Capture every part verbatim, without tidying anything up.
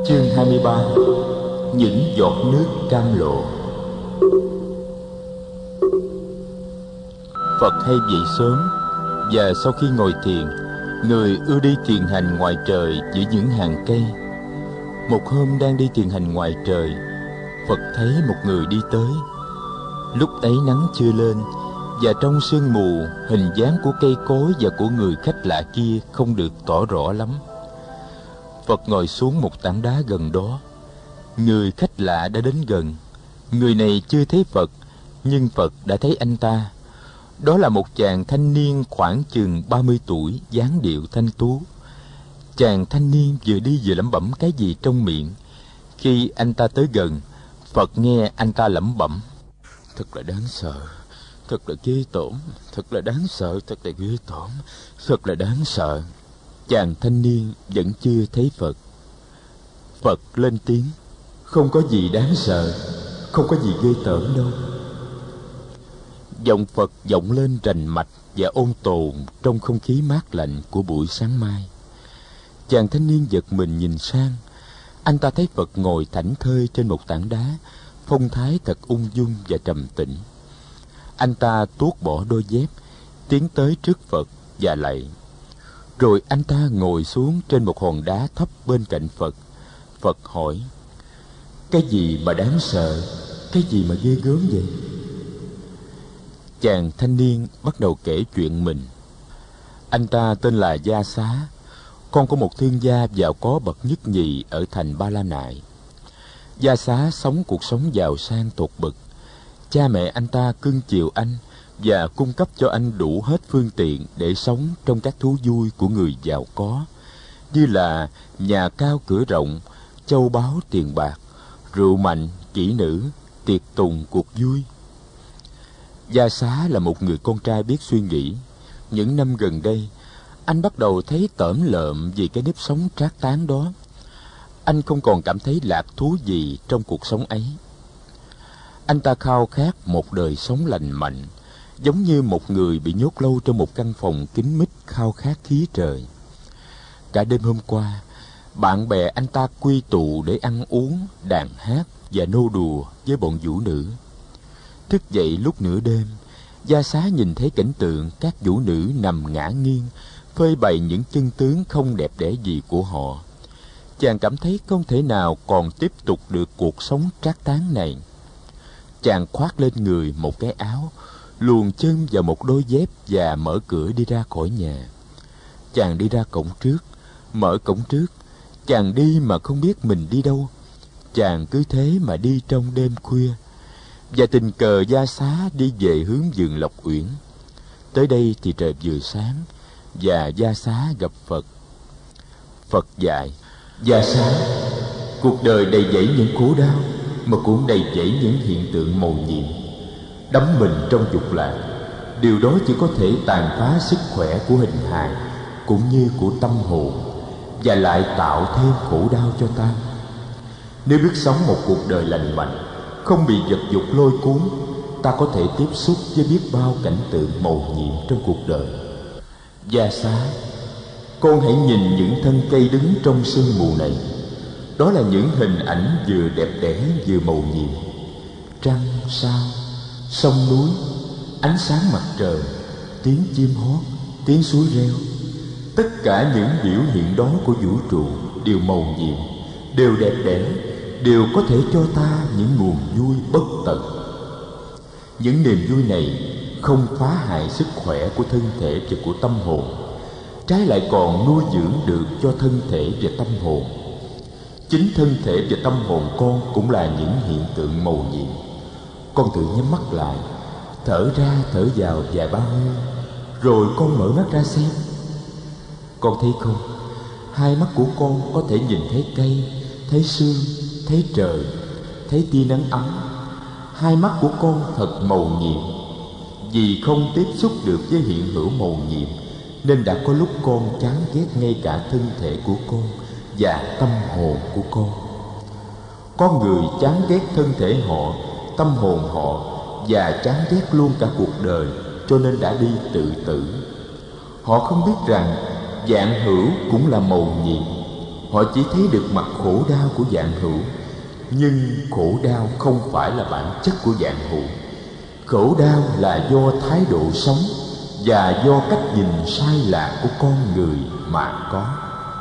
Chương hai mươi ba. Những giọt nước cam lộ. Phật hay dậy sớm, và sau khi ngồi thiền, người ưa đi thiền hành ngoài trời giữa những hàng cây. Một hôm đang đi thiền hành ngoài trời, Phật thấy một người đi tới. Lúc ấy nắng chưa lên, và trong sương mù, hình dáng của cây cối và của người khách lạ kia không được tỏ rõ lắm. Phật ngồi xuống một tảng đá gần đó. Người khách lạ đã đến gần. Người này chưa thấy Phật, nhưng Phật đã thấy anh ta. Đó là một chàng thanh niên khoảng chừng ba mươi tuổi, dáng điệu thanh tú. Chàng thanh niên vừa đi vừa lẩm bẩm cái gì trong miệng. Khi anh ta tới gần, Phật nghe anh ta lẩm bẩm: "Thật là đáng sợ, thật là ghê tởm, thật là đáng sợ, thật là ghê tởm, thật là đáng sợ." Chàng thanh niên vẫn chưa thấy Phật. Phật lên tiếng: "Không có gì đáng sợ, không có gì ghê tởm đâu." Giọng Phật vọng lên rành mạch và ôn tồn trong không khí mát lạnh của buổi sáng mai. Chàng thanh niên giật mình nhìn sang. Anh ta thấy Phật ngồi thảnh thơi trên một tảng đá, phong thái thật ung dung và trầm tĩnh. Anh ta tuốt bỏ đôi dép, tiến tới trước Phật và lạy. Rồi anh ta ngồi xuống trên một hòn đá thấp bên cạnh Phật. Phật hỏi: "Cái gì mà đáng sợ, cái gì mà ghê gớm vậy?" Chàng thanh niên bắt đầu kể chuyện mình. Anh ta tên là Gia Xá, con của một thương gia giàu có bậc nhất nhì ở thành Ba La Nại. Gia Xá sống cuộc sống giàu sang tột bậc. Cha mẹ anh ta cưng chiều anh và cung cấp cho anh đủ hết phương tiện để sống trong các thú vui của người giàu có, như là nhà cao cửa rộng, châu báu tiền bạc, rượu mạnh, kỹ nữ, tiệc tùng cuộc vui. Gia Xá là một người con trai biết suy nghĩ. Những năm gần đây, anh bắt đầu thấy tởm lợm vì cái nếp sống trác tán đó. Anh không còn cảm thấy lạc thú gì trong cuộc sống ấy. Anh ta khao khát một đời sống lành mạnh, giống như một người bị nhốt lâu trong một căn phòng kín mít khao khát khí trời. Cả đêm hôm qua, bạn bè anh ta quy tụ để ăn uống, đàn hát và nô đùa với bọn vũ nữ. Thức dậy lúc nửa đêm, Gia Xá nhìn thấy cảnh tượng các vũ nữ nằm ngả nghiêng, phơi bày những chân tướng không đẹp đẽ gì của họ. Chàng cảm thấy không thể nào còn tiếp tục được cuộc sống trác tán này. Chàng khoác lên người một cái áo, luồn chân vào một đôi dép và mở cửa đi ra khỏi nhà. Chàng đi ra cổng trước, mở cổng trước. Chàng đi mà không biết mình đi đâu. Chàng cứ thế mà đi trong đêm khuya. Và tình cờ Gia Xá đi về hướng vườn Lộc Uyển. Tới đây thì trời vừa sáng, và Gia Xá gặp Phật. Phật dạy: "Gia Xá, cuộc đời đầy dẫy những khổ đau, mà cũng đầy dẫy những hiện tượng mầu nhiệm. Đắm mình trong dục lạc, điều đó chỉ có thể tàn phá sức khỏe của hình hài cũng như của tâm hồn, và lại tạo thêm khổ đau cho ta. Nếu biết sống một cuộc đời lành mạnh, không bị vật dục lôi cuốn, ta có thể tiếp xúc với biết bao cảnh tượng mầu nhiệm trong cuộc đời. Gia Xá, con hãy nhìn những thân cây đứng trong sương mù này. Đó là những hình ảnh vừa đẹp đẽ vừa mầu nhiệm. Trăng, sao, sông núi, ánh sáng mặt trời, tiếng chim hót, tiếng suối reo. Tất cả những biểu hiện đó của vũ trụ đều mầu nhiệm, đều đẹp đẽ, đều có thể cho ta những nguồn vui bất tận. Những niềm vui này không phá hại sức khỏe của thân thể và của tâm hồn, trái lại còn nuôi dưỡng được cho thân thể và tâm hồn. Chính thân thể và tâm hồn con cũng là những hiện tượng mầu nhiệm. Con thử nhắm mắt lại, thở ra thở vào vài ba hơi, rồi con mở mắt ra xem. Con thấy không? Hai mắt của con có thể nhìn thấy cây, thấy sương, thấy trời, thấy tia nắng ấm. Hai mắt của con thật mầu nhiệm. Vì không tiếp xúc được với hiện hữu mầu nhiệm, nên đã có lúc con chán ghét ngay cả thân thể của con và tâm hồn của con. Có người chán ghét thân thể họ, tâm hồn họ, và chán ghét luôn cả cuộc đời, cho nên đã đi tự tử. Họ không biết rằng vạn hữu cũng là mầu nhiệm. họ chỉ thấy được mặt khổ đau của vạn hữu. Nhưng khổ đau không phải là bản chất của vạn hữu. Khổ đau là do thái độ sống và do cách nhìn sai lạc của con người mà có.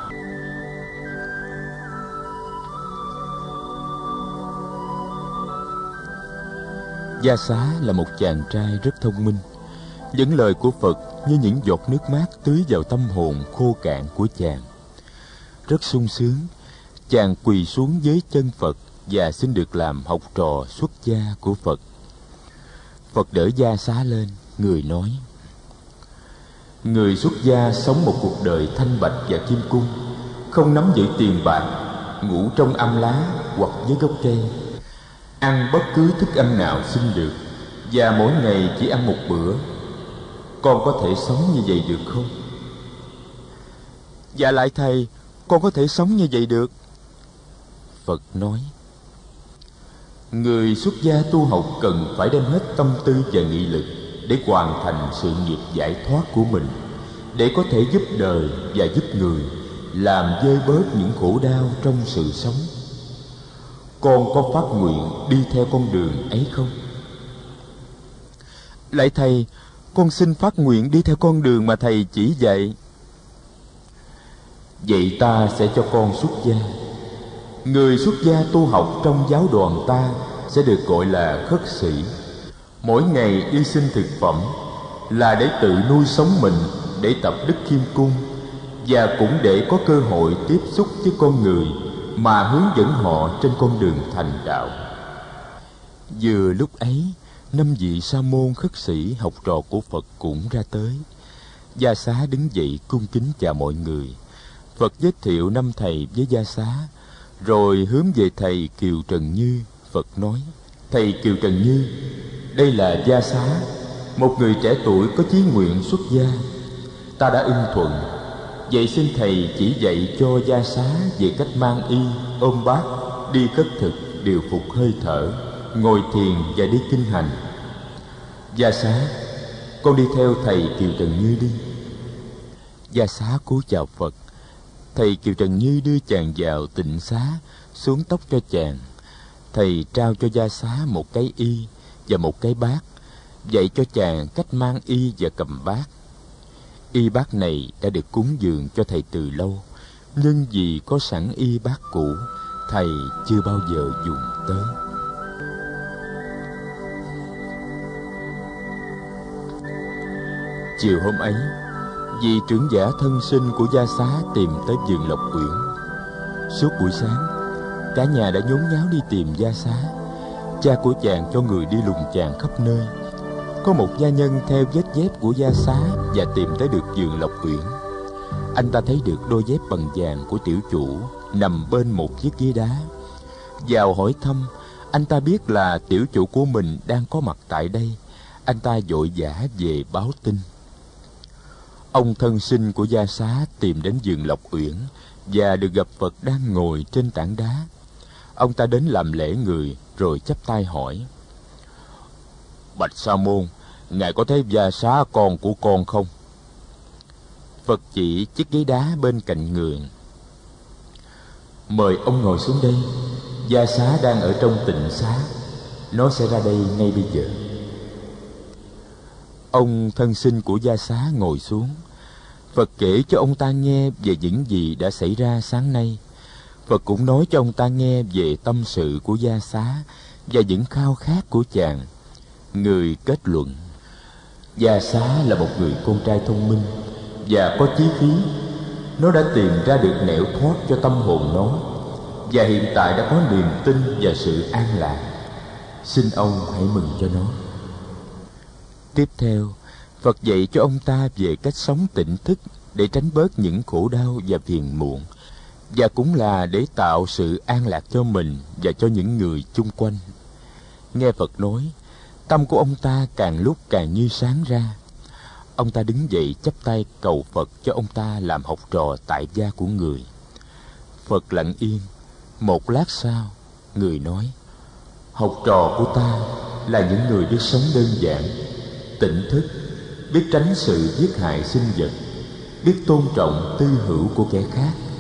Gia Xá là một chàng trai rất thông minh. Những lời của Phật như những giọt nước mát tưới vào tâm hồn khô cạn của chàng. Rất sung sướng, chàng quỳ xuống dưới chân Phật và xin được làm học trò xuất gia của Phật. Phật đỡ Gia Xá lên, người nói: Người xuất gia sống một cuộc đời thanh bạch và kim cung, không nắm giữ tiền bạc, ngủ trong am lá hoặc dưới gốc cây, ăn bất cứ thức ăn nào xin được, và mỗi ngày chỉ ăn một bữa. Con có thể sống như vậy được không? Dạ lại thầy, con có thể sống như vậy được. Phật nói: Người xuất gia tu học cần phải đem hết tâm tư và nghị lực để hoàn thành sự nghiệp giải thoát của mình, để có thể giúp đời và giúp người, làm vơi bớt những khổ đau trong sự sống. Con có phát nguyện đi theo con đường ấy không? Lạy thầy, con xin phát nguyện đi theo con đường mà thầy chỉ dạy. Vậy ta sẽ cho con xuất gia. Người xuất gia tu học trong giáo đoàn ta sẽ được gọi là khất sĩ. Mỗi ngày đi xin thực phẩm là để tự nuôi sống mình, để tập đức khiêm cung, và cũng để có cơ hội tiếp xúc với con người mà hướng dẫn họ trên con đường thành đạo. Vừa lúc ấy, năm vị sa môn khất sĩ học trò của Phật cũng ra tới. Gia Xá đứng dậy cung kính chào mọi người. Phật giới thiệu năm thầy với Gia Xá, rồi hướng về thầy Kiều Trần Như. Phật nói: Thầy Kiều Trần Như, đây là Gia Xá, một người trẻ tuổi có chí nguyện xuất gia. Ta đã ưng thuận. Vậy xin thầy chỉ dạy cho Gia Xá về cách mang y, ôm bát, đi khất thực, điều phục hơi thở, ngồi thiền và đi kinh hành. Gia Xá, con đi theo thầy Kiều Trần Như đi. Gia Xá cúi chào Phật. Thầy Kiều Trần Như đưa chàng vào tịnh xá, xuống tóc cho chàng. Thầy trao cho Gia Xá một cái y và một cái bát, dạy cho chàng cách mang y và cầm bát. Y bát này đã được cúng dường cho thầy từ lâu, nhưng vì có sẵn y bát cũ, thầy chưa bao giờ dùng tới. Chiều hôm ấy, vị trưởng giả thân sinh của Gia Xá tìm tới vườn Lộc Uyển. Suốt buổi sáng, cả nhà đã nhốn nháo đi tìm Gia Xá. Cha của chàng cho người đi lùng chàng khắp nơi. Có một gia nhân theo vết dép của Gia Xá và tìm tới được vườn Lộc Uyển. Anh ta thấy được đôi dép bằng vàng của tiểu chủ nằm bên một chiếc ghế đá. Vào hỏi thăm, anh ta biết là tiểu chủ của mình đang có mặt tại đây. Anh ta vội vã về báo tin. Ông thân sinh của Gia Xá tìm đến vườn Lộc Uyển và được gặp Phật đang ngồi trên tảng đá. Ông ta đến làm lễ người rồi chắp tay hỏi: Bạch Sa Môn, ngài có thấy Gia Xá con của con không? Phật chỉ chiếc ghế đá bên cạnh người. Mời ông ngồi xuống đây. Gia Xá đang ở trong tịnh xá, nó sẽ ra đây ngay bây giờ. Ông thân sinh của Gia Xá ngồi xuống. Phật kể cho ông ta nghe về những gì đã xảy ra sáng nay. Phật cũng nói cho ông ta nghe về tâm sự của Gia Xá và những khao khát của chàng. Người kết luận: Gia Xá là một người con trai thông minh và có chí khí. Nó đã tìm ra được nẻo thoát cho tâm hồn nó, và hiện tại đã có niềm tin và sự an lạc. Xin ông hãy mừng cho nó. Tiếp theo, Phật dạy cho ông ta về cách sống tỉnh thức để tránh bớt những khổ đau và phiền muộn, và cũng là để tạo sự an lạc cho mình và cho những người chung quanh. Nghe Phật nói, tâm của ông ta càng lúc càng như sáng ra. Ông ta đứng dậy chắp tay cầu Phật cho ông ta làm học trò tại gia của người. Phật lặng yên. Một lát sau, người nói: Học trò của ta là những người biết sống đơn giản, tỉnh thức, biết tránh sự giết hại sinh vật, biết tôn trọng tư hữu của kẻ khác,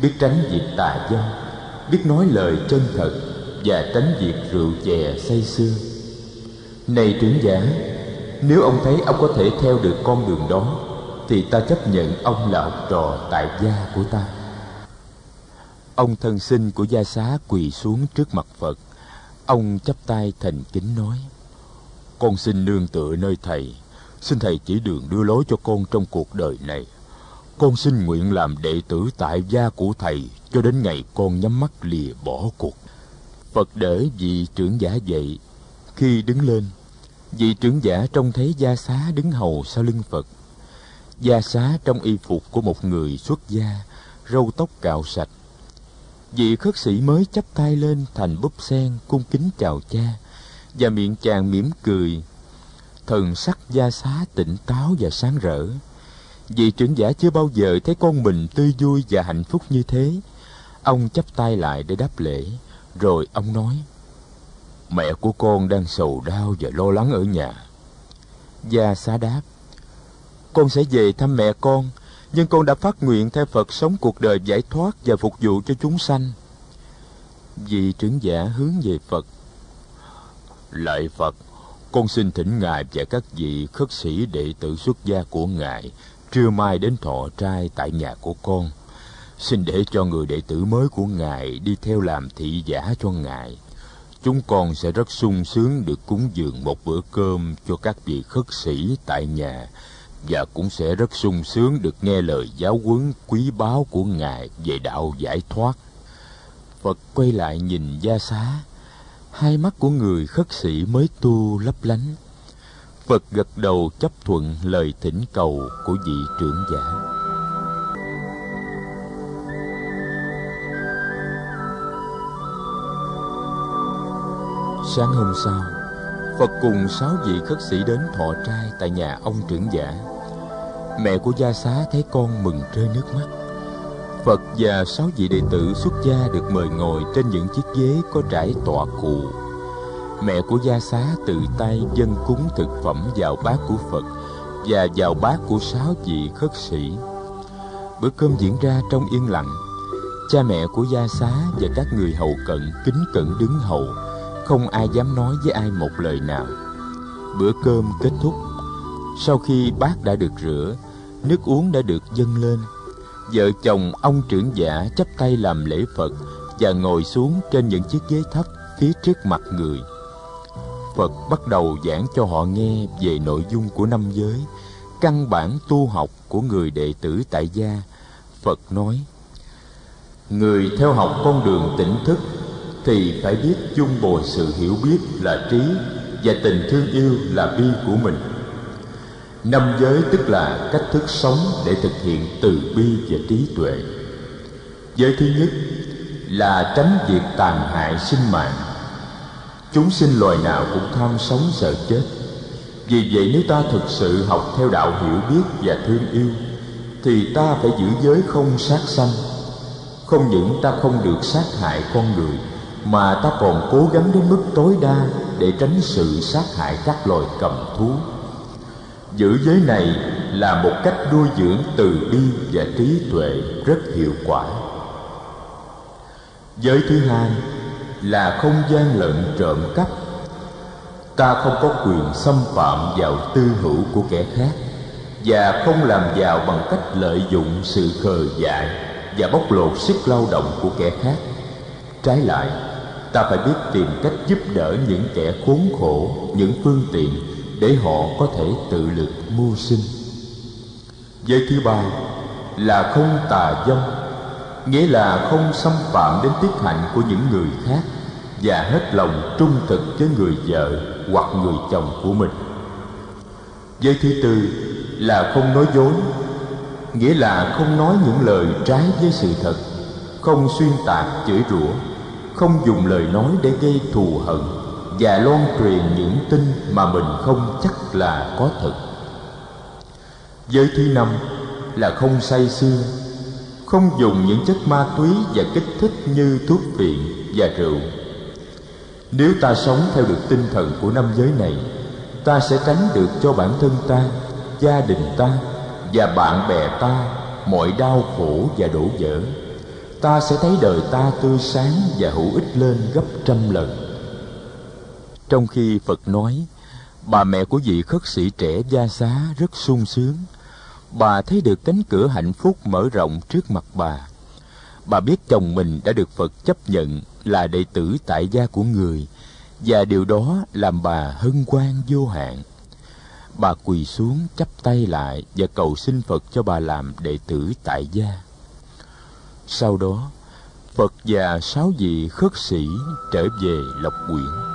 biết tránh việc tà dâm, biết nói lời chân thật và tránh việc rượu chè say sưa. Này trưởng giả, nếu ông thấy ông có thể theo được con đường đó, thì ta chấp nhận ông là học trò tại gia của ta. Ông thân sinh của gia xá quỳ xuống trước mặt Phật. Ông chắp tay thành kính nói: Con xin nương tựa nơi thầy, xin thầy chỉ đường đưa lối cho con trong cuộc đời này. Con xin nguyện làm đệ tử tại gia của thầy cho đến ngày con nhắm mắt lìa bỏ cuộc. Phật đỡ vị trưởng giả dậy. Khi đứng lên, vị trưởng giả trông thấy gia xá đứng hầu sau lưng Phật. Gia xá trong y phục của một người xuất gia, râu tóc cạo sạch. Vị khất sĩ mới chắp tay lên thành búp sen cung kính chào cha, và miệng chàng mỉm cười. Thần sắc gia xá tỉnh táo và sáng rỡ. Vị trưởng giả chưa bao giờ thấy con mình tươi vui và hạnh phúc như thế. Ông chắp tay lại để đáp lễ, rồi ông nói: Mẹ của con đang sầu đau và lo lắng ở nhà. Gia xá đáp: Con sẽ về thăm mẹ con, nhưng con đã phát nguyện theo Phật sống cuộc đời giải thoát và phục vụ cho chúng sanh. Vị trưởng giả hướng về Phật: Lạy Phật, con xin thỉnh Ngài và các vị khất sĩ đệ tử xuất gia của Ngài trưa mai đến thọ trai tại nhà của con. Xin để cho người đệ tử mới của Ngài đi theo làm thị giả cho Ngài. Chúng con sẽ rất sung sướng được cúng dường một bữa cơm cho các vị khất sĩ tại nhà, và cũng sẽ rất sung sướng được nghe lời giáo huấn quý báu của Ngài về đạo giải thoát. Phật quay lại nhìn gia xá. Hai mắt của người khất sĩ mới tu lấp lánh. Phật gật đầu chấp thuận lời thỉnh cầu của vị trưởng giả. Sáng hôm sau, Phật cùng sáu vị khất sĩ đến thọ trai tại nhà ông trưởng giả. Mẹ của gia xá thấy con mừng rơi nước mắt. Phật và sáu vị đệ tử xuất gia được mời ngồi trên những chiếc ghế có trải tọa cụ. Mẹ của gia xá tự tay dâng cúng thực phẩm vào bát của Phật và vào bát của sáu vị khất sĩ. Bữa cơm diễn ra trong yên lặng. Cha mẹ của gia xá và các người hầu cận kính cẩn đứng hầu, không ai dám nói với ai một lời nào. Bữa cơm kết thúc. Sau khi bát đã được rửa, nước uống đã được dâng lên, vợ chồng ông trưởng giả chắp tay làm lễ Phật và ngồi xuống trên những chiếc ghế thấp phía trước mặt người. Phật bắt đầu giảng cho họ nghe về nội dung của năm giới, căn bản tu học của người đệ tử tại gia. Phật nói: Người theo học con đường tỉnh thức thì phải biết chung bồi sự hiểu biết là trí và tình thương yêu là bi của mình. Năm giới tức là cách thức sống để thực hiện từ bi và trí tuệ. Giới thứ nhất là tránh việc tàn hại sinh mạng. Chúng sinh loài nào cũng tham sống sợ chết. Vì vậy nếu ta thực sự học theo đạo hiểu biết và thương yêu, thì ta phải giữ giới không sát sanh. Không những ta không được sát hại con người, mà ta còn cố gắng đến mức tối đa để tránh sự sát hại các loài cầm thú. Giữ giới này là một cách nuôi dưỡng từ bi và trí tuệ rất hiệu quả. Giới thứ hai là không gian lận trộm cắp. Ta không có quyền xâm phạm vào tư hữu của kẻ khác, và không làm giàu bằng cách lợi dụng sự khờ dại và bóc lột sức lao động của kẻ khác. Trái lại, ta phải biết tìm cách giúp đỡ những kẻ khốn khổ những phương tiện để họ có thể tự lực mưu sinh. Giới thứ ba là không tà dâm, nghĩa là không xâm phạm đến tiết hạnh của những người khác và hết lòng trung thực với người vợ hoặc người chồng của mình. Giới thứ tư là không nói dối, nghĩa là không nói những lời trái với sự thật, không xuyên tạc chửi rủa, không dùng lời nói để gây thù hận và loan truyền những tin mà mình không chắc là có thật. Giới thứ năm là không say sưa, không dùng những chất ma túy và kích thích như thuốc phiện và rượu. Nếu ta sống theo được tinh thần của năm giới này, ta sẽ tránh được cho bản thân ta, gia đình ta và bạn bè ta mọi đau khổ và đổ vỡ. ta sẽ thấy đời ta tươi sáng và hữu ích lên gấp trăm lần. Trong khi Phật nói, bà mẹ của vị khất sĩ trẻ Gia Xá rất sung sướng. Bà thấy được cánh cửa hạnh phúc mở rộng trước mặt bà. Bà biết chồng mình đã được Phật chấp nhận là đệ tử tại gia của người, và điều đó làm bà hân hoan vô hạn. Bà quỳ xuống chắp tay lại và cầu xin Phật cho bà làm đệ tử tại gia. Sau đó, Phật và sáu vị khất sĩ trở về Lộc Uyển.